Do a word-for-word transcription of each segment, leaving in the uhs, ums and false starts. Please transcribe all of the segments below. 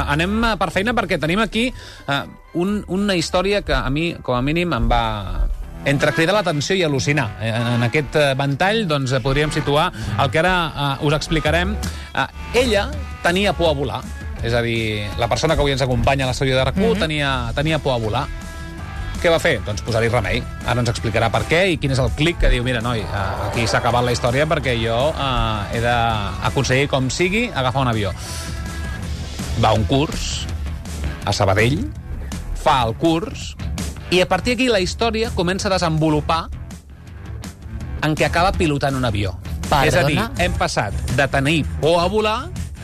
anem per feina perquè tenim aquí uh, un, una història que a mi, com a mínim, em va entre cridar l'atenció i al·lucinar. En aquest ventall doncs, podríem situar el que ara uh, us explicarem. Uh, ella tenia por a volar. És a dir, la persona que avui ens acompanya a l'estudi de RAC u mm-hmm. tenia, tenia por a volar. Què va fer? Doncs posar-hi remei. Ara ens explicarà per què i quin és el clic que diu, mira, noi, aquí s'ha acabat la història perquè jo uh, he d'aconseguir, com sigui, agafar un avió. Va a un curs a Sabadell, fa el curs, i a partir d'aquí la història comença a desenvolupar en què acaba pilotant un avió. Perdona? És a dir, hem passat de tenir por a volar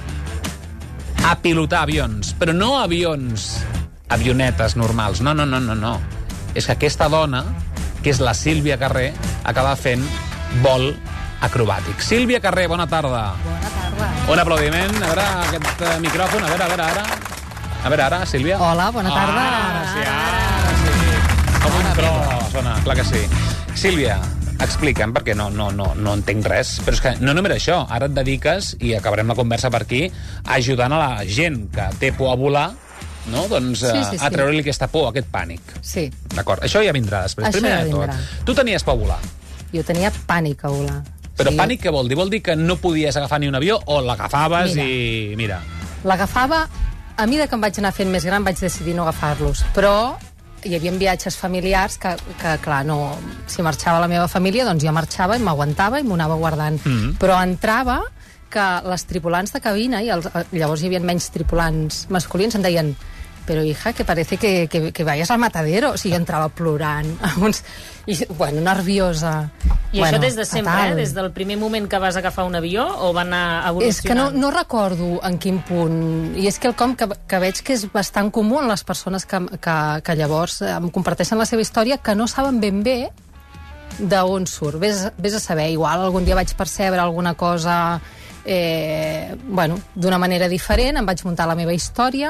a pilotar avions. Però no avions, avionetes normals. No, no, no, no, no. És que aquesta dona, que és la Sílvia Carré, acaba fent vol acrobàtic. Sílvia Carré, bona tarda. Bona tarda. Un aplaudiment. A veure aquest uh, micròfon. A veure, a veure, ara. A veure, ara, Sílvia. Hola, bona tarda. Ah, ara sí, ara sí. Com un tro, sona, clar que sí. Sílvia, explica'm, perquè no, no, no, no entenc res, però és que no només això, ara et dediques, i acabarem la conversa per aquí, ajudant a la gent que té por a volar, no? Doncs sí, sí, sí. a treure-li aquesta por, aquest pànic. Sí. D'acord, això ja vindrà després. Això Primer ja de tot, vindrà. tu tenies por a volar. Jo tenia pànic a volar. Però sí. pànic què vol dir? Vol dir que no podies agafar ni un avió o l'agafaves Mira. i... Mira. L'agafava, a mesura que em vaig anar fent més gran vaig decidir no agafar-los, però hi havia viatges familiars que, que clar, no, si marxava la meva família, doncs jo marxava i m'aguantava i m'ho anava guardant. Mm-hmm. Però entrava que les tripulants de cabina, i els, llavors hi havia menys tripulants masculins, em deien, però hija, que parece que, que, que vayas al matadero. O sigui, jo entrava plorant, uns, i, bueno, nerviosa. I bueno, això des de sempre, fatal. eh? Des del primer moment que vas agafar un avió, o va anar evolucionant? És que no, no recordo en quin punt. I és que el com que, que veig que és bastant comú en les persones que, que, que llavors em comparteixen la seva història, que no saben ben bé d'on surt. Ves, ves a saber, igual algun dia vaig percebre alguna cosa eh, bueno, d'una manera diferent, em vaig muntar la meva història,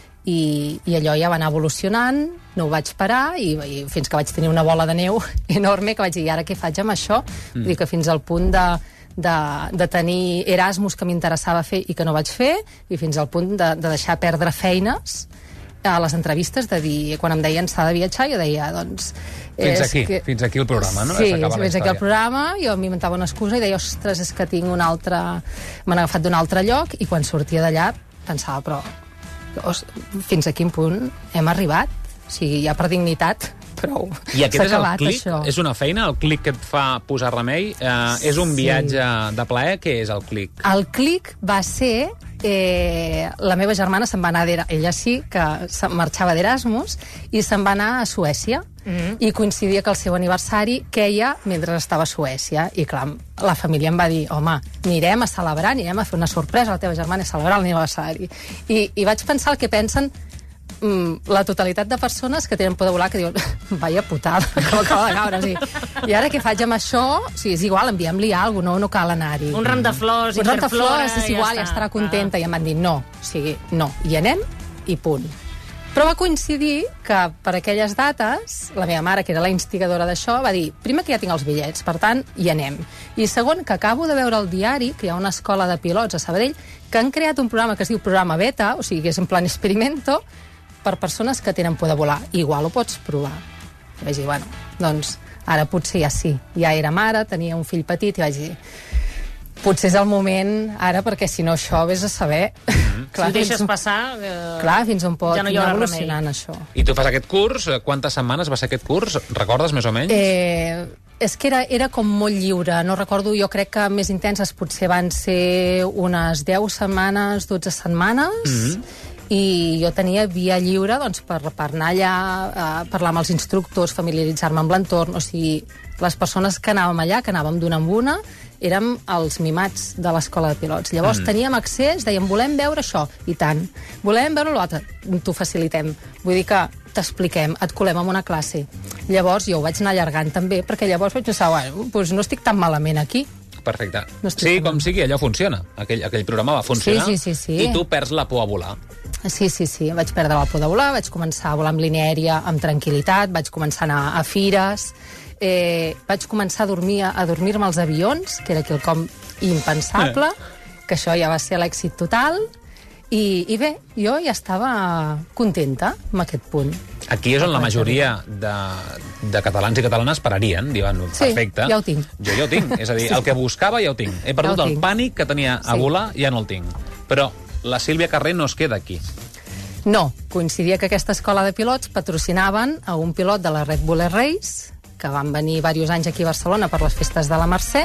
i, i allò ja va anar evolucionant, no ho vaig parar, i, i fins que vaig tenir una bola de neu enorme, que vaig dir, ara què faig amb això? Mm. Vull dir que fins al punt de, de, de tenir Erasmus que m'interessava fer i que no vaig fer, i fins al punt de, de deixar perdre feines a les entrevistes, de dir, quan em deien s'ha de viatjar, jo deia, doncs... Fins aquí, que... fins aquí el programa, no? Sí, fins aquí el programa, jo m'inventava una excusa i deia, ostres, és que tinc un altre... m'han agafat d'un altre lloc, i quan sortia d'allà pensava, però... fins a quin punt hem arribat? O sigui, ja per dignitat, prou. I aquest és el clic? Això. És una feina, el clic que et fa posar remei? Eh, és un viatge sí. de plaer? Què és el clic? El clic va ser... Eh, la meva germana se'n va anar d'Erasmus, ella sí que marxava d'Erasmus, i se'n va anar a Suècia, mm-hmm. i coincidia que el seu aniversari queia mentre estava a Suècia, i clar, la família em va dir, home, anirem a celebrar, anirem a fer una sorpresa a la teva germana a celebrar l'aniversari. I, i vaig pensar el que pensen mm, la totalitat de persones que tenen por de volar, que diuen, vaya putada, que m'acaba de caure. O sigui, i ara què faig amb això? O sigui, és igual, enviem-li alguna cosa, no, no cal anar-hi. Un ram de flors, un ram de flors, és igual, ja, ja estarà contenta. Ah. I em van dir, no, o sigui, no, hi anem i punt. Però va coincidir que per aquelles dates, la meva mare, que era la instigadora d'això, va dir, primer que ja tinc els bitllets, per tant, hi anem. I segon, que acabo de veure al diari que hi ha una escola de pilots a Sabadell que han creat un programa que es diu Programa Beta, o sigui, que és en plan experimento, per persones que tenen por de volar. Igual ho pots provar. I vaig dir, bueno, doncs ara potser ja sí. Ja era mare, tenia un fill petit, i vaig dir, potser és el moment ara, perquè si no això vés a saber... Mm-hmm. Clar, si ho deixes passar... Eh, clar, fins on pot ja no hi anar haurà evolucionant remei. això. I tu fas aquest curs, quantes setmanes va ser aquest curs? Recordes més o menys? Eh, és que era, era com molt lliure, no recordo, jo crec que més intenses potser van ser unes deu setmanes, dotze setmanes, mm-hmm. i jo tenia via lliure doncs, per, per anar allà, a parlar amb els instructors, familiaritzar-me amb l'entorn, o sigui, les persones que anàvem allà, que anàvem d'una en una, érem els mimats de l'escola de pilots. Llavors mm. teníem accés, dèiem, volem veure això, i tant. Volem veure l'altre, t'ho facilitem. Vull dir que t'expliquem, et colem en una classe. Llavors jo ho vaig anar allargant també, perquè llavors vaig pensar, bueno, doncs no estic tan malament aquí. Perfecte. No sí, com sigui, allò funciona. Aquell, aquell programa va funcionar. Sí, sí, sí, sí. I tu perds la por a volar. Sí, sí, sí. Vaig perdre la por de volar, vaig començar a volar amb línia aèria amb tranquil·litat, vaig començar a anar a fires, eh, vaig començar a dormir a dormir-me als avions, que era quelcom impensable, eh. que això ja va ser l'èxit total, I, I bé, jo ja estava contenta amb aquest punt. Aquí és on la majoria de, de catalans i catalanes pararien, diuen, Sí, perfecte. ja ho tinc. Jo ja ho tinc, és a dir, Sí. el que buscava ja ho tinc. He perdut Ja ho el tinc. pànic que tenia a Sí. volar, ja no el tinc. Però la Sílvia Carré no es queda aquí. No, coincidia que aquesta escola de pilots patrocinaven a un pilot de la Red Bull Air Race, que van venir diversos anys aquí a Barcelona per les festes de la Mercè,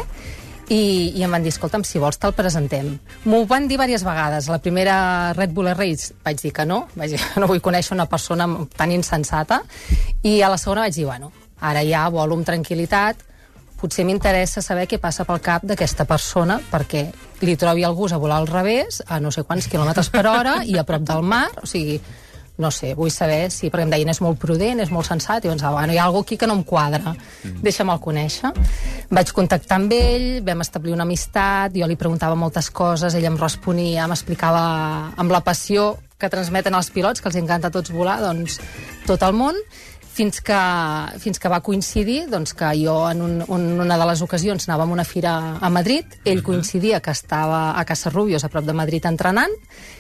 i, i em van dir, escolta'm, si vols te'l presentem. M'ho van dir diverses vegades. La primera Red Bull Air Race vaig dir que no, vaig dir que no vull conèixer una persona tan insensata, i a la segona vaig dir, bueno, ara ja volo amb tranquil·litat, potser m'interessa saber què passa pel cap d'aquesta persona perquè li trobi el gust a volar al revés a no sé quants quilòmetres per hora i a prop del mar, o sigui, no sé, vull saber si, perquè em deien, és molt prudent, és molt sensat, i pensava, bueno, hi ha alguna aquí que no em quadra, deixa'me'l conèixer. Vaig contactar amb ell, vam establir una amistat, jo li preguntava moltes coses, ell em responia, m'explicava amb la passió que transmeten els pilots, que els encanta a tots volar, doncs, tot el món, fins que, fins que va coincidir doncs, que jo en un, un, una de les ocasions anàvem a una fira a Madrid, ell coincidia que estava a Casarrubios, a prop de Madrid, entrenant,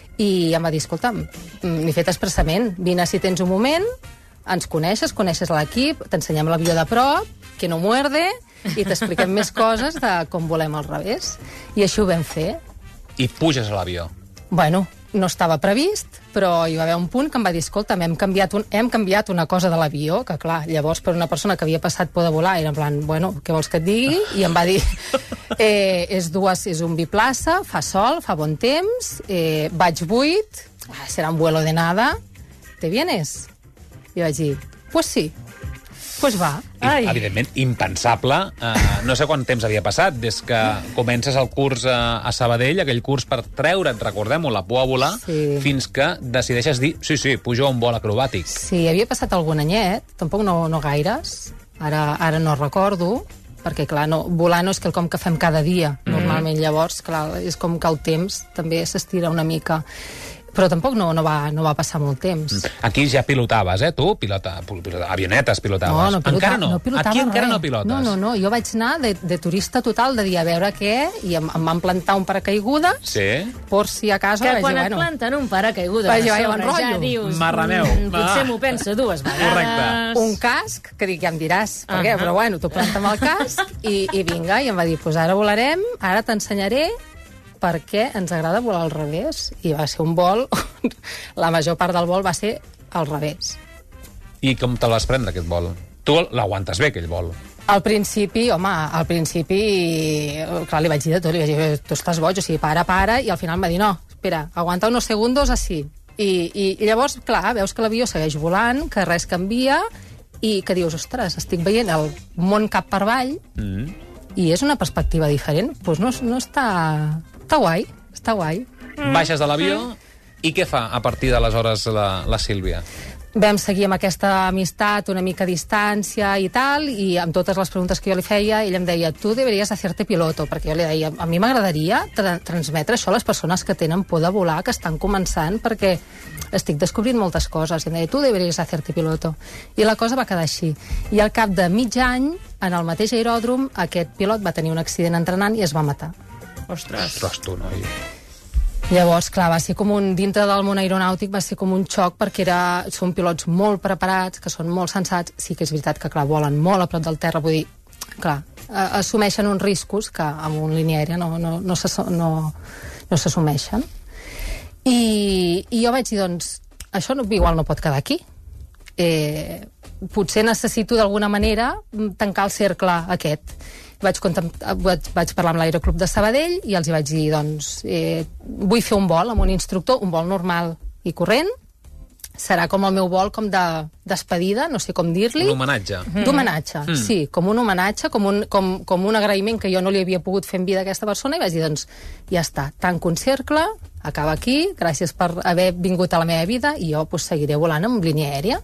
i em va dir, escolta'm, n'he fet expressament, vine si tens un moment, ens coneixes, coneixes l'equip, t'ensenyem l'avió de prop, que no muerde, i t'expliquem més coses de com volem al revés. I així ho vam fer. I puges a l'avió. Bueno, no estava previst, però hi va haver un punt que em va dir, escolta'm, hem canviat, un, hem canviat una cosa de l'avió, que clar, llavors per una persona que havia passat por de volar, era en plan, bueno, què vols que et digui? I em va dir, eh, és, dues, és un biplaça, fa sol, fa bon temps, eh, vaig buit, ah, serà un vuelo de nada, ¿te vienes? I vaig dir, pues sí, pues va. I, evidentment, impensable. Uh, no sé quant temps havia passat des que comences el curs a, a Sabadell, aquell curs per treure't, recordem-ho, la por a volar, Sí. fins que decideixes dir, sí, sí, pujo a un vol acrobàtic. Sí, havia passat algun anyet, tampoc no, no gaires, ara, ara no recordo, perquè, clar, no, volar no és quelcom que fem cada dia, normalment. Llavors, clar, és com que el temps també s'estira una mica. Però tampoc no, no, va, no va passar molt temps. Aquí ja pilotaves, eh, tu? Pilota, pilota, avionetes pilotaves. No, no pilotava, encara no. no pilotava Aquí encara res. no pilotes. No, no, no, jo vaig anar de, de turista total, de dir a veure què, i em, em van plantar un paracaigudes, Sí. por si acaso Que vaig quan dir, et bueno, planten un paracaigudes Vaig dir, a vaja, sobre, m'enrotllo. ja dius... Marraneu. mm, Va. Potser m'ho penso dues vegades. Correcte. un casc, que dic, ja em diràs per què, Ahà. però bueno, t'ho planta amb el casc, i, i vinga, i em va dir, pues ara volarem, ara t'ensenyaré per què ens agrada volar al revés. I va ser un vol, la major part del vol va ser al revés. I com te l'has prendre, aquest vol? Tu l'aguantes bé, aquell vol. Al principi, home, al principi, clar, li vaig dir de tot, li vaig dir, tu estàs boig, o sigui, para, para, i al final em va dir, no, espera, aguanta unos segundos así. I, i, i llavors, clar, veus que l'avió segueix volant, que res canvia, i que dius, ostres, estic veient el món cap per avall, Mm. i és una perspectiva diferent. Doncs pues no, no està... Està guai, està guai. Mm. Baixes de l'avió, i què fa a partir d'aleshores la, la Sílvia? Vam seguir amb aquesta amistat, una mica a distància i tal, i amb totes les preguntes que jo li feia, ell em deia, tu deberies hacerte piloto, perquè jo li deia, a mi m'agradaria tra transmetre això a les persones que tenen por de volar, que estan començant, perquè estic descobrint moltes coses. I em deia, tu deberies hacerte piloto. I la cosa va quedar així. I al cap de mig any, en el mateix aeròdrom, aquest pilot va tenir un accident entrenant i es va matar. Ostres. Ostres, tu, noi. Llavors, clar, va ser com un... Dintre del món aeronàutic va ser com un xoc, perquè era, són pilots molt preparats, que són molt sensats. Sí que és veritat que, clar, volen molt a prop del terra, vull dir, clar, assumeixen uns riscos que amb una línia aèria no, no, no s'assumeixen. No, no s'assumeixen. I, I jo vaig dir, doncs, això no, igual no pot quedar aquí. Eh, potser necessito d'alguna manera tancar el cercle aquest. Vaig, vaig, vaig parlar amb l'Aeroclub de Sabadell i els hi vaig dir, doncs, eh, vull fer un vol amb un instructor, un vol normal i corrent. Serà com el meu vol com de despedida, no sé com dir-li. Un homenatge. D'homenatge, mm. sí, com un homenatge, com un, com, com un agraïment que jo no li havia pogut fer en vida a aquesta persona, i vaig dir, doncs, ja està, tanco un cercle, acaba aquí, gràcies per haver vingut a la meva vida, i jo pues, seguiré volant amb línia aèria.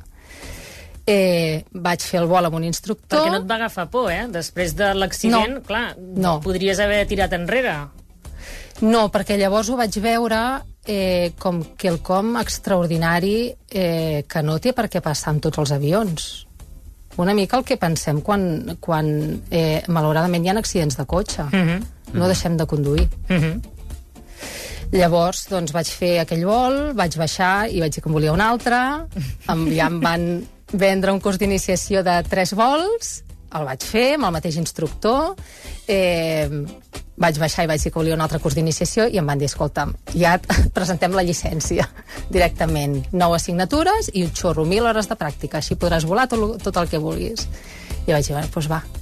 Eh, vaig fer el vol amb un instructor. Perquè no et va agafar por, eh? Després de l'accident, No. clar, No. podries haver tirat enrere. No, perquè llavors ho vaig veure eh, com quelcom extraordinari eh, que no té per què passar amb tots els avions. Una mica el que pensem quan, quan eh, malauradament hi ha accidents de cotxe. Mhm. No deixem de conduir. Mhm. Llavors, doncs, vaig fer aquell vol, vaig baixar i vaig dir que em volia un altre, em, ja em van vendre un curs d'iniciació de tres vols, el vaig fer amb el mateix instructor, eh, vaig baixar i vaig dir que volia un altre curs d'iniciació i em van dir, escolta'm, ja et presentem la llicència directament, nou assignatures i un xorro, mil hores de pràctica, així podràs volar tot, tot el que vulguis. I vaig dir, bueno, doncs va.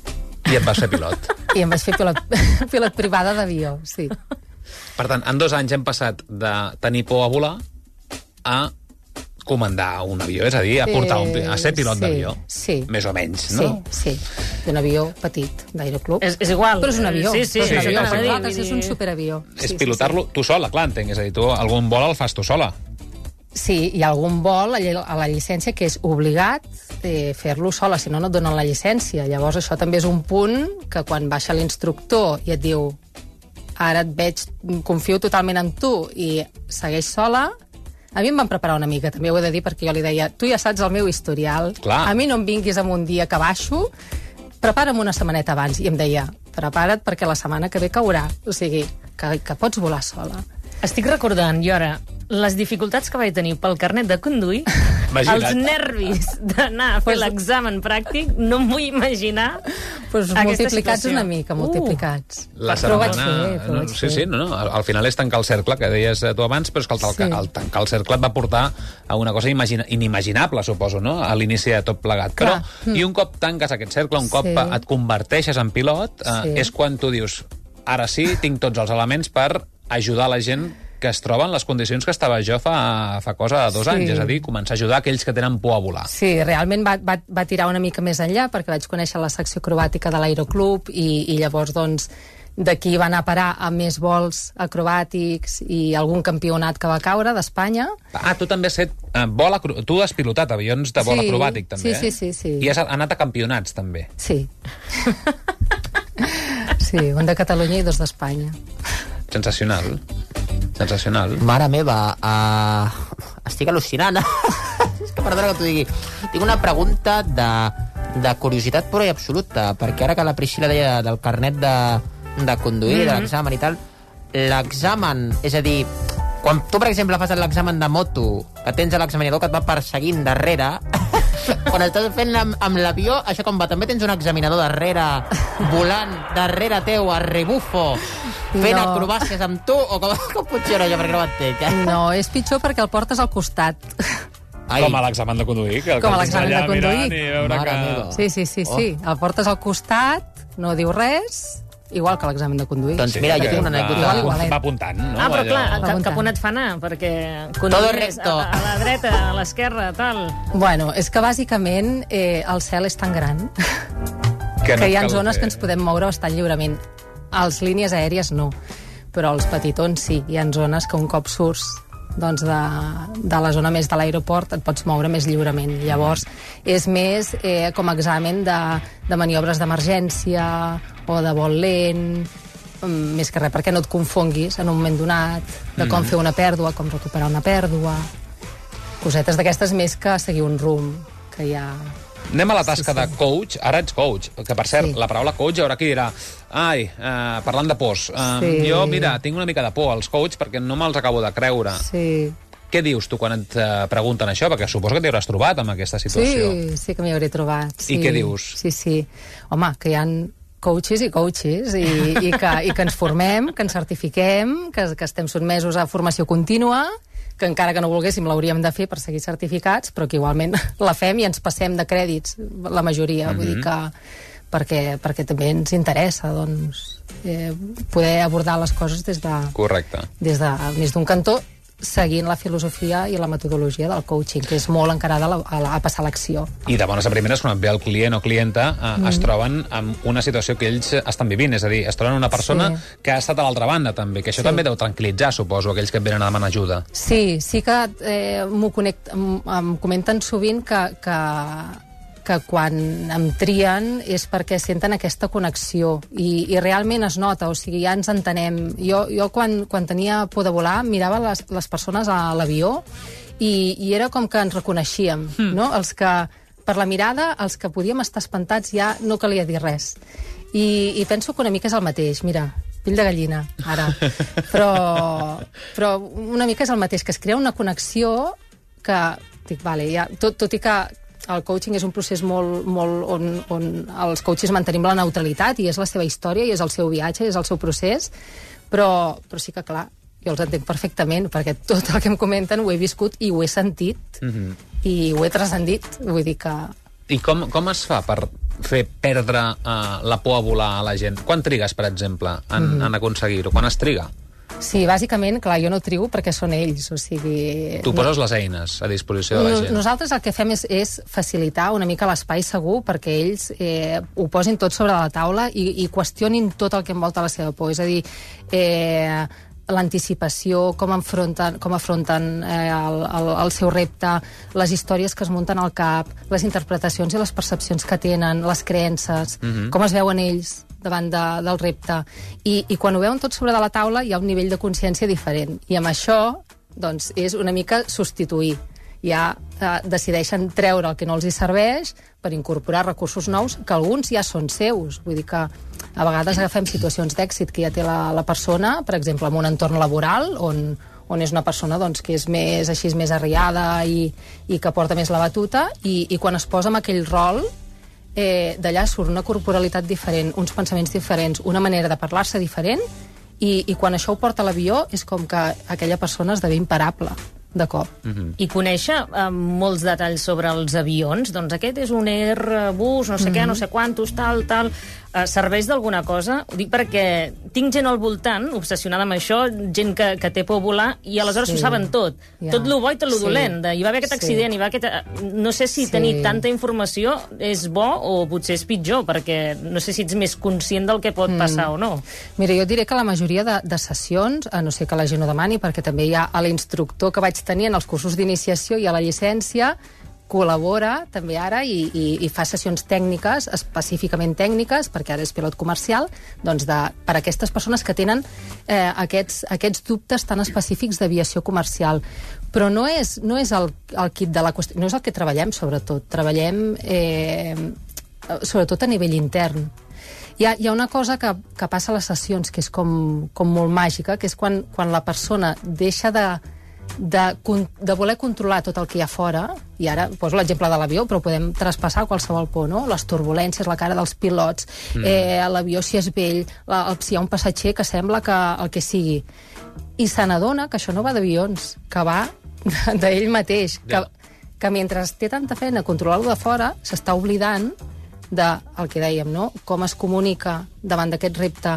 I et vas fer pilot. I em vaig fer pilot, pilot privada d'avió, sí. Per tant, en dos anys hem passat de tenir por a volar a comandar un avió, és a dir, a portar un, a ser pilot sí, d'avió. Sí. Més o menys, no? Sí, sí. D'un avió petit, d'Aeroclub. És, és igual. Però és un avió. Sí, sí. Però és un sí, avió. sí, sí. Nosaltres és un superavió. És sí, pilotar-lo tu sola, clar, entenc. És a dir, tu algun vol el fas tu sola. Sí, hi ha algun vol a la llicència que és obligat eh, fer-lo sola, si no, no et donen la llicència. Llavors, això també és un punt que quan baixa l'instructor i et diu ara et veig, confio totalment en tu i segueix sola, a mi em van preparar una mica, també ho he de dir, perquè jo li deia, tu ja saps el meu historial, clar. A mi no em vinguis amb un dia que baixo, prepara'm una setmaneta abans. I em deia, prepara't perquè la setmana que ve caurà. O sigui, que, que pots volar sola. Estic recordant, jo ara, les dificultats que vaig tenir pel carnet de conduir, Imagina't. els nervis d'anar a fer Pues- l'examen pràctic, no em vull imaginar Pues aquesta multiplicats situació. una mica, multiplicats. La Però ho vaig setmana... fer, però ho no, vaig sí, fer. sí, no, no. Al, al final és tancar el cercle, que deies eh, tu abans, però és que el, tancar, Sí. el tancar el cercle et va portar a una cosa imagina, inimaginable, suposo, no?, a l'inici de tot plegat. Però, Clar. i un cop tanques aquest cercle, un cop Sí. et converteixes en pilot, eh, Sí. és quan tu dius, ara sí, tinc tots els elements per ajudar la gent que es troba en les condicions que estava jo fa, fa cosa de dos Sí. anys, és a dir, començar a ajudar aquells que tenen por a volar. Sí, realment va, va, va tirar una mica més enllà, perquè vaig conèixer la secció acrobàtica de l'Aeroclub i, i llavors, doncs, d'aquí va anar a parar a més vols acrobàtics i algun campionat que va caure d'Espanya. Ah, tu també has fet eh, vol acro... Tu has pilotat avions de vol Sí, acrobàtic, també, sí, eh? sí, sí, sí. I has anat a campionats, també. Sí. Sí, un de Catalunya i dos d'Espanya. Sensacional. Sensacional. Mare meva, uh, estic al·lucinant. És que perdona que t'ho digui. Tinc una pregunta de, de curiositat pura i absoluta, perquè ara que la Priscila deia del carnet de, de conduir, mm -hmm. de l'examen i tal, l'examen, és a dir, quan tu, per exemple, fas l'examen de moto, que tens l'examinador que et va perseguint darrere, quan estàs fent amb, amb l'avió, això com va? També tens un examinador darrere, volant darrere teu, a rebufo, fent No. acrobàcies amb tu, o com, com funciona això? Perquè no ho entenc, eh? No, és pitjor perquè el portes al costat. Ai. Com a l'examen de conduir. Que el Com que a tens l'examen allà de conduir. mirant i veure Mare que... meva. Sí, sí, sí, sí. El portes al costat, no diu res, igual que l'examen de conduir. Doncs mira, jo tinc una anècdota. Igual, igualet. Va apuntant, no? Ah, però Allò- clar, cap, Pregunta. cap on et fa anar? Perquè Todo conduir recto. a, a la dreta, a l'esquerra, tal. Bueno, és que bàsicament eh, el cel és tan gran Que que, no hi ha cal zones fer. que ens podem moure bastant lliurement. Els línies aèries no, però els petitons sí. Hi ha zones que un cop surts doncs de, de la zona més de l'aeroport et pots moure més lliurement. Llavors, és més eh, com a examen de, de maniobres d'emergència o de vol lent, mm, més que res, perquè no et confonguis en un moment donat, de com mm. fer una pèrdua, com recuperar una pèrdua, cosetes d'aquestes més que seguir un rumb que hi ha... Anem a la tasca Sí, sí. de coach. Ara ets coach, que per cert, Sí. la paraula coach hi haurà qui dirà ai, eh, parlant de pors, eh, Sí. jo, mira, tinc una mica de por als coach perquè no me'ls acabo de creure. Sí, Què dius tu quan et eh, pregunten això? Perquè suposo que t'hi hauràs trobat amb aquesta situació. sí, sí que m'hi hauré trobat. Sí. I què dius? Sí, sí. Home, que hi ha coaches i coaches, i, i, que, i que ens formem, que ens certifiquem, que, que estem sotmesos a formació contínua, que encara que no volguéssim l'hauríem de fer per seguir certificats, però que igualment la fem i ens passem de crèdits, la majoria. Mm-hmm. Vull dir que perquè, perquè també ens interessa doncs, eh, poder abordar les coses des de, Correcte. des de més d'un cantó, seguint la filosofia i la metodologia del coaching, que és molt encarada a, la, a, la, a passar a l'acció. I de bones a primeres, quan et ve el client o clienta, eh, mm. es troben amb una situació que ells estan vivint, és a dir, es troben una persona Sí. que ha estat a l'altra banda, també, que això Sí. també deu tranquil·litzar, suposo, aquells que et venen a demanar ajuda. Sí, sí que eh, m'ho connect, em, em comenten sovint que, que, que quan em trien és perquè senten aquesta connexió i, i realment es nota, o sigui, ja ens entenem. Jo, jo quan, quan tenia por de volar mirava les, les persones a l'avió i, i era com que ens reconeixíem, mm. no? Els que, per la mirada, els que podíem estar espantats ja no calia dir res. I, i penso que una mica és el mateix. Mira, Pell de gallina, ara. Però, però una mica és el mateix, que es crea una connexió que, dic, vale, ja, tot, tot i que el coaching és un procés molt, molt on, on els coaches mantenim la neutralitat i és la seva història i és el seu viatge, és el seu procés, però, però sí que, clar, jo els entenc perfectament, perquè tot el que em comenten ho he viscut i ho he sentit mm-hmm. i ho he transcendit. Vull dir que... I com, com es fa per fer perdre uh, la por a volar a la gent? Quan trigues, per exemple, en, mm-hmm. en aconseguir-ho? Quan es triga? Sí, bàsicament, clar, jo no trigo perquè són ells, o sigui... Tu poses les eines a disposició de la gent. Nosaltres el que fem és, és facilitar una mica l'espai segur perquè ells eh, ho posin tot sobre la taula i, i qüestionin tot el que envolta la seva por. És a dir, eh, l'anticipació, com afronten, com afronten eh, el, el, el seu repte, les històries que es munten al cap, les interpretacions i les percepcions que tenen, les creences, mm-hmm. com es veuen ells davant de, del repte. I, I quan ho veuen tot sobre de la taula hi ha un nivell de consciència diferent. I amb això, doncs, és una mica substituir. Ja eh, decideixen treure el que no els hi serveix per incorporar recursos nous, que alguns ja són seus. Vull dir que a vegades agafem situacions d'èxit que ja té la, la persona, per exemple, en un entorn laboral, on, on és una persona doncs, que és més, així, més arriada i, i que porta més la batuta, i, i quan es posa en aquell rol, eh, d'allà surt una corporalitat diferent, uns pensaments diferents, una manera de parlar-se diferent, i, i quan això ho porta a l'avió és com que aquella persona esdevé imparable de cop. Mm-hmm. I conèixer eh, molts detalls sobre els avions, doncs aquest és un Airbus, no sé mm-hmm. què, no sé quantos, tal, tal... Eh, serveix d'alguna cosa? Ho dic perquè tinc gent al voltant, obsessionada amb això, gent que, que té por a volar, i aleshores sí. ho saben tot. Ja. Tot lo bo i tot lo sí. dolent. De, hi va haver aquest sí. accident, hi va aquest... No sé si sí. tenir tanta informació és bo o potser és pitjor, perquè no sé si ets més conscient del que pot mm. passar o no. Mira, jo diré que la majoria de, de sessions, a no ser que la gent ho demani, perquè també hi ha a l'instructor que vaig tenir en els cursos d'iniciació i a la llicència, col·labora també ara i, i, i fa sessions tècniques, específicament tècniques, perquè ara és pilot comercial, doncs de, per a aquestes persones que tenen eh, aquests, aquests dubtes tan específics d'aviació comercial. Però no és, no és el, el kit de la qüestió, no és el que treballem, sobretot. Treballem eh, sobretot a nivell intern. Hi ha, hi ha una cosa que, que passa a les sessions que és com, com molt màgica, que és quan, quan la persona deixa de De, de voler controlar tot el que hi ha fora, i ara poso l'exemple de l'avió, però podem traspassar qualsevol por, no? Les turbulències, la cara dels pilots, mm. eh, l'avió si és vell, la, el, si hi ha un passatger que sembla que el que sigui. I se n'adona que això no va d'avions, que va d'ell mateix, que, que mentre té tanta feina a controlar-lo de fora, s'està oblidant de el que dèiem, no? Com es comunica davant d'aquest repte,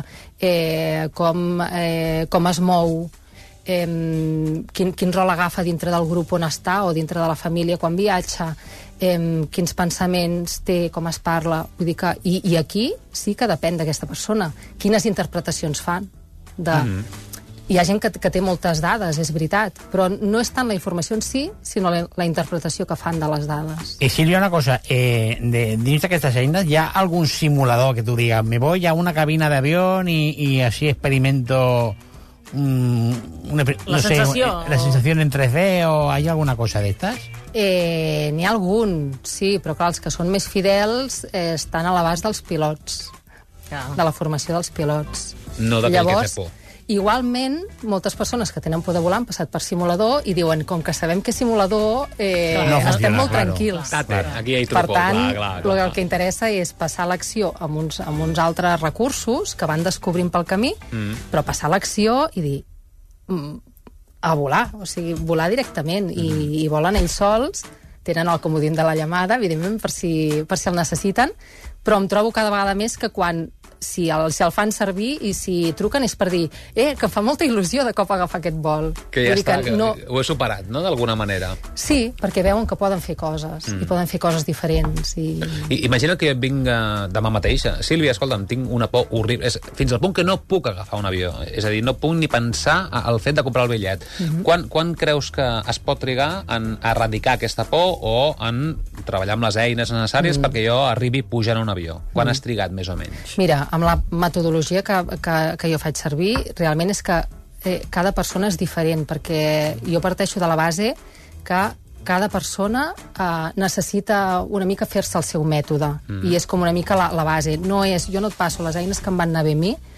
eh, com, eh, com es mou, Eh, quin, quin rol agafa dintre del grup on està o dintre de la família quan viatja, eh, quins pensaments té, com es parla. Vull dir que, i, i aquí sí que depèn d'aquesta persona. Quines interpretacions fan. De... Mm. Hi ha gent que, que té moltes dades, és veritat, però no és tant la informació en si, sinó la, la interpretació que fan de les dades. I Sílvia, una cosa, eh, de, dins d'aquestes eines hi ha algun simulador que tu digues, me voy a una cabina d'avió i, i així experimento... Mm, una, la no sensació sé, la sensació en tres D o hay alguna cosa d'estas? Eh, N'hi ha algun, sí, però clar, els que són més fidels eh, estan a l'abast dels pilots, ja. de la formació dels pilots. No d'aquell Llavors, que té por. Igualment, moltes persones que tenen por de volar han passat per simulador i diuen, com que sabem que és simulador, eh, no estem funciona, molt claro. tranquils. Claro. Aquí hi ha truco, per tant, clar, clar, clar. el que interessa és passar l'acció amb uns, amb uns altres recursos que van descobrint pel camí, mm. però passar l'acció i dir mm, a volar, o sigui, volar directament, mm. i, i volen ells sols, tenen el comodín de la llamada, evidentment, per si, per si el necessiten, però em trobo cada vegada més que quan si el, si el fan servir i si truquen és per dir eh, que em fa molta il·lusió de cop agafar aquest vol. Que ja Vull està, que que no... ho he superat, no?, d'alguna manera. Sí, perquè veuen que poden fer coses, mm. i poden fer coses diferents. I... I imagina que vinc uh, demà mateix. Sílvia, escolta'm, tinc una por horrible. És, fins al punt que no puc agafar un avió. És a dir, no puc ni pensar al fet de comprar el bitllet. Mm-hmm. Quan, quan creus que es pot trigar en erradicar aquesta por o en treballar amb les eines necessàries mm. perquè jo arribi pujant a un avió? Quan mm. has trigat, més o menys? Mira, amb la metodologia que, que, que jo faig servir, realment és que eh, cada persona és diferent, perquè jo parteixo de la base que cada persona eh, necessita una mica fer-se el seu mètode, mm. i és com una mica la, la base. No és, jo no et passo les eines que em van anar bé a mi,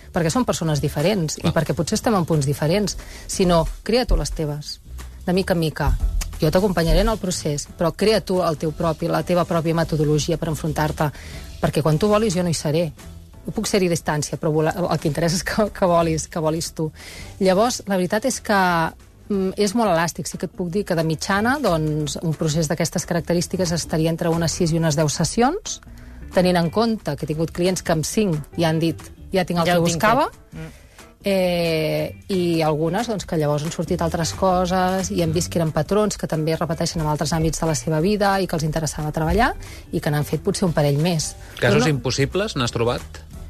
perquè són persones diferents i perquè potser estem en punts diferents, sinó crea tu les teves, de mica en mica. Jo t'acompanyaré en el procés, però crea tu el teu propi, la teva pròpia metodologia per enfrontar-te, perquè quan tu volis jo no hi seré. Jo puc ser-hi a distància, però volar, el que interessa és que, que, volis, que volis tu. Llavors, la veritat és que mm, és molt elàstic. Sí que et puc dir que de mitjana doncs, un procés d'aquestes característiques estaria entre unes sis i unes deu sessions, tenint en compte que he tingut clients que amb cinc ja han dit ja tinc el ja que tinc buscava, fet. Eh, i algunes doncs, que llavors han sortit altres coses i han vist que eren patrons que també es repeteixen en altres àmbits de la seva vida i que els interessava treballar i que n'han fet potser un parell més. Casos no... impossibles n'has trobat?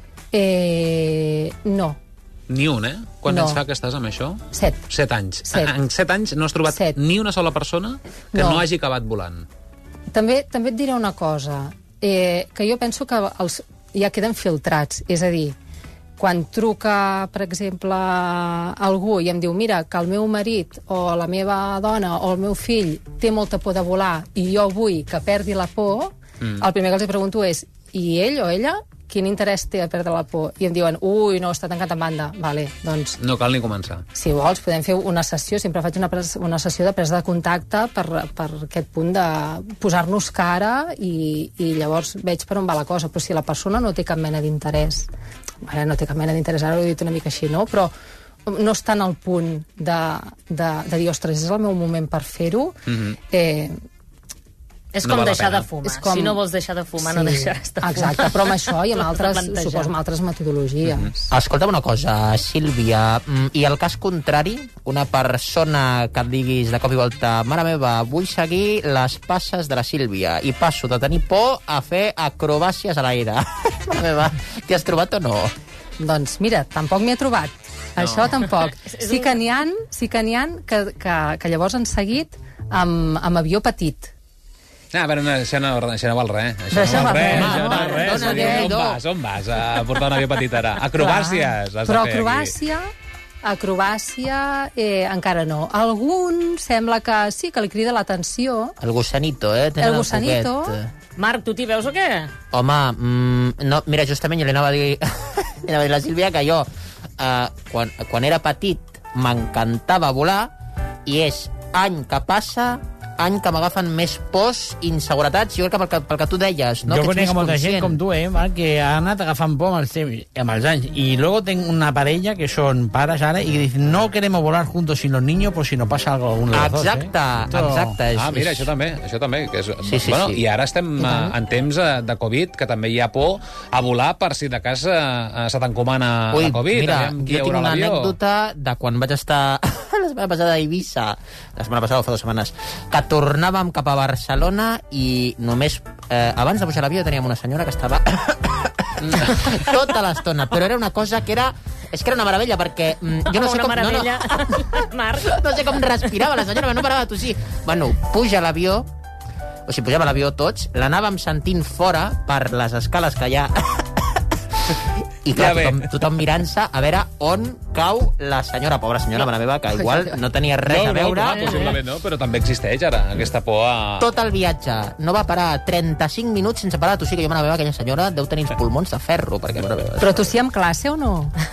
Eh, no. Ni un, eh? Quants No. anys fa que estàs amb això? Set. Set anys. Set. En set anys no has trobat Set. ni una sola persona que no, No. no hagi acabat volant. També, també et diré una cosa, eh, que jo penso que els ja queden filtrats, és a dir, quan truca, per exemple, algú i em diu, mira, que el meu marit o la meva dona o el meu fill té molta por de volar i jo vull que perdi la por, mm. el primer que els pregunto és, i ell o ella, quin interès té a perdre la por? I em diuen, ui, no, està tancat en banda. Vale, doncs, No cal ni començar. si vols, podem fer una sessió, sempre faig una, pres, una sessió de presa de contacte per, per aquest punt de posar-nos cara i, i llavors veig per on va la cosa. Però si la persona no té cap mena d'interès, ara no té cap mena d'interès, ara ho he dit una mica així, no? Però no està en el punt de, de, de dir, ostres, és el meu moment per fer-ho, mm-hmm. eh, És No com val la deixar pena. de fumar. És com- Si no vols deixar de fumar, no deixaràs de fumar. Exacte, però amb això i amb T'ho has de altres, plantejar. suposo, amb altres metodologies. Mm-hmm. Escolta'm una cosa, Sílvia, mm, i el cas contrari, una persona que et diguis de cop i volta, mare meva, vull seguir les passes de la Sílvia i passo de tenir por a fer acrobàcies a l'aire. Mare meva, t'hi has trobat o no? Doncs mira, tampoc m'hi he trobat. No. Això tampoc. Sí que n'hi ha, sí que, n'hi ha que, que, que llavors han seguit amb, amb avió petit. Ah, a veure, no, això no, això no val res. Això Això no val va res, bé, això no no, val res. dona On llei, vas? On vas a portar un avió petit ara? Acrobàcies has de Però fer acrobàcia, acrobàcia eh, encara no. Algun sembla que sí, que li crida l'atenció. El gusanito, eh? Tenen El gusanito. poquet. Marc, tu t'hi veus o què? Home, mm, no, mira, justament jo li anava a dir, li anava a dir a la Sílvia que jo, eh, quan, quan era petit, m'encantava volar, i és any que passa, any que m'agafen més pors, inseguretats, jo crec que pel que, pel que tu deies, no? Yo que ets conec més molta gent conscient. com tu, eh, Marc, que ha anat agafant por amb els, temps, amb els anys. Y luego tengo una parella que son pares ara y que dicen, no queremos volar juntos sin los niños por si no pasa algo alguno de los dos, Exacte, eh? Esto- exacte. És, Ah, mira, és- això també, això també. Que és, Sí, sí, bueno, sí. I ara estem uh, en temps uh, de Covid, que també hi ha por a volar per si de casa uh, se t'encomana Ui, la Covid. mira, Aviam qui jo hi tinc haurà una l'avió. anècdota de quan vaig estar la setmana passada a Eivissa, la setmana passada o fa dues setmanes, que tornàvem cap a Barcelona i només, eh, abans de pujar a l'avió teníem una senyora que estava tota l'estona, però era una cosa que era és que era una meravella, perquè mm, jo no sé una com... meravella. No, no. Marc. No sé com respirava la senyora, no parava de tossir. Bueno, puja a l'avió, o sigui, pujava a l'avió tots, l'anàvem sentint fora per les escales que hi ha. I clar, Ja ve. tothom, tothom mirant-se a veure on cau la senyora, pobra senyora, mare meva, que igual no tenia res no, a veure. No, clar, possiblement no, però també existeix ara aquesta por a... Tot el viatge no va parar trenta-cinc minuts sense parar de tossir, que jo, mare meva, aquella senyora deu tenir els pulmons de ferro, perquè, mare meva... Però tu sí amb classe o no?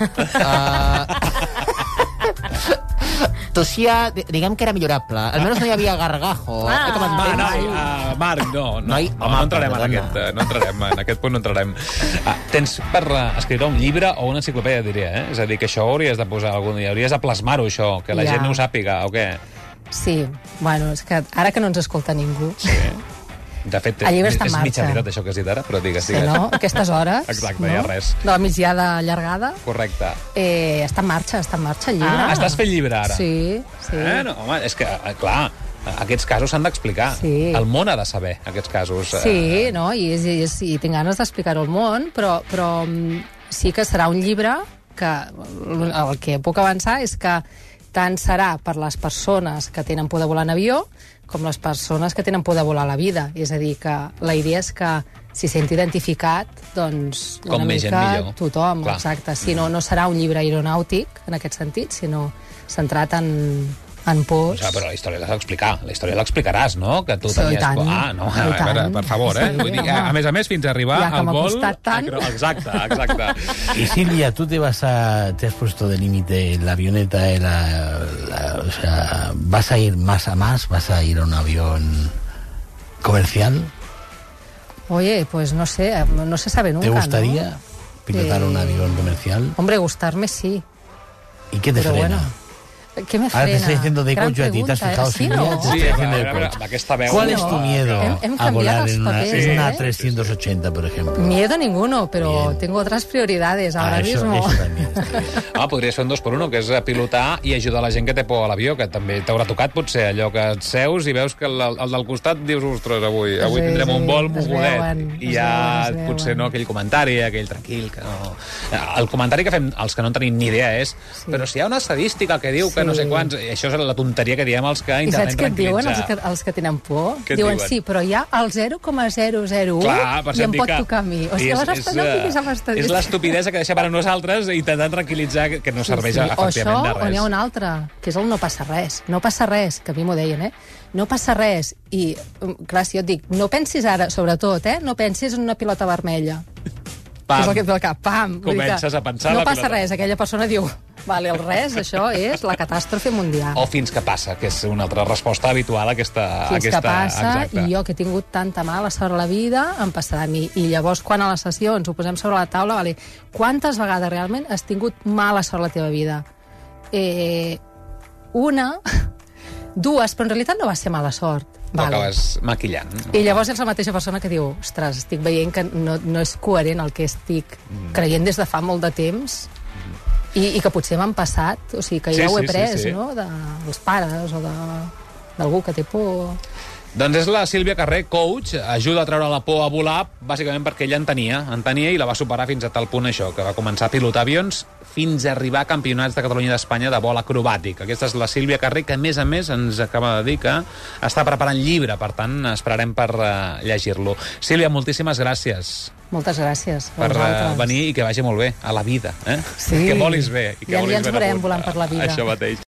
Uh... Tossia, di- diguem que era millorable. Almenys no hi havia gargajo. Ah. eh, que Va, m'entens? no, uh, Marc, no, no, Noi, no, home, no entrarem en perdona. aquest, eh, no entrarem, en aquest punt no entrarem. Ah, tens per uh, escriure un llibre o una enciclopèdia, diria, eh? És a dir, que això ho hauries de posar algun dia, hauries de plasmar-ho, això, que la Ja. gent no ho sàpiga, o què? Sí, bueno, és que ara que no ens escolta ningú... Sí. De fet, El llibre és, està en és mitja marxa. veritat això que has dit ara, però digues, Sí, digues. no? Aquestes hores... Exacte, no? ja res. De la migdiada allargada. Correcte. Eh, està en marxa, està en marxa el llibre. Ah, estàs fent llibre ara? Sí, sí. Eh, no, home, és que, eh, clar, aquests casos s'han d'explicar. Sí. El món ha de saber, aquests casos. eh. Sí, no? I, és, i, és, i tinc ganes d'explicar-ho al món, però, però mm, sí que serà un llibre que el que puc avançar és que tant serà per les persones que tenen por de volar en avió com les persones que tenen por de volar a la vida. És a dir, que la idea és que si sent identificat, doncs Com una més gent mica millor. tothom, Clar. exacte. Si no, no serà un llibre aeronàutic, en aquest sentit, sinó centrat en, en pors. O sigui, però la història l'has d'explicar. La història l'explicaràs, no? Que tu Sí, tenies... i tant. Ah, no, I a veure, tant. per favor, eh? Sí, Vull dir, a, a més a més, fins a arribar Ja que al m'ha vol... costat tant. Exacte, exacte. Y Silvia, tú te vas a, te has puesto de límite la avioneta, de la, la- o sea, ¿vas a ir más a más? ¿Vas a ir a un avión comercial? Oye, pues no sé, no se sabe nunca, ¿Te gustaría ¿no? pilotar Eh, un avión comercial? Hombre, gustarme sí, ¿Y qué te pero frena? bueno. ¿Qué me frena? Ahora te estoy diciendo de Gran coach a ti, ¿te has pregunta, fijado, ¿eh? Sí, Silvia? ¿no? Te Sí, estoy a haciendo de veure, coach. amb aquesta veu... ¿Cuál Sí, es no. tu miedo Hem- hem a cambiat volar els en una, papers, en una ¿eh? trescientos ochenta, por ejemplo? Miedo ninguno, pero Bien. tengo otras prioridades ahora Ah, eso, mismo. eso también está bien. Ah, podria ser un dos per uno, que és pilotar i ajudar la gent que té por a l'avió, que també t'haurà tocat, potser, allò que et seus i veus que el, el del costat dius, ostres, avui, avui Sí, tindrem sí, un vol es mogudet. veuen, I es ja, veuen, es potser, veuen. no, aquell comentari, aquell tranquil, que no... El comentari que fem els que no en tenim ni idea és Sí. però si hi ha una estadística que diu que Sí. no sé quants... I això és la tonteria que diem els que I intentem saps què et diuen els tranquil·litzar. que, els que tenen por? Què et Diuen, diuen? sí, però hi ha el zero coma zero zero u Clar, per i em sentir pot que... tocar a mi. O sigui, I és- aleshores, és, no eh, fiquis amb és estadística. l'estupidesa que deixem per a nosaltres intentant tranquil·litzar que, que no serveix sí, sí. O efectivament això, de o res. n'hi ha un altre, que és el no passa res. No passa res, que a mi m'ho deien, eh? No passa res. I, um, clar, si jo et dic, no pensis ara, sobretot, eh? No pensis en una pilota vermella. Pam. És el que et ve al cap. Pam. Vull dir que Comences a pensar No la passa pilota. res. Aquella persona diu, vale, el res, això és la catàstrofe mundial. O fins que passa, que és una altra resposta habitual a aquesta... Fins aquesta que passa, exacte. i jo que he tingut tanta mala sort a la vida, em passarà a mi. I llavors, quan a la sessió ens ho posem sobre la taula, vale, quantes vegades realment has tingut mala sort a la teva vida? Eh, una, dues, però en realitat no va ser mala sort. T'ho acabes maquillant. I llavors és la mateixa persona que diu, ostres, estic veient que no, no és coherent el que estic creient des de fa molt de temps i, i que potser m'han passat, o sigui, que Sí, ja ho he sí, sí, pres, sí. no?, dels pares o de- d'algú que té por. Doncs és la Sílvia Carré, coach, ajuda a treure la por a volar, bàsicament perquè ella en tenia, en tenia i la va superar fins a tal punt això, que va començar a pilotar avions fins a arribar a campionats de Catalunya i d'Espanya de vol acrobàtic. Aquesta és la Sílvia Carré, que a més a més ens acaba de dir que està preparant llibre, per tant esperarem per uh, llegir-lo. Sílvia, moltíssimes gràcies Moltes gràcies a per uh, vosaltres. venir i que vagi molt bé a la vida, eh? Sí. Que volis bé. I que Ja- ja volis ens ben a veurem punt. volant per la vida. Això mateix.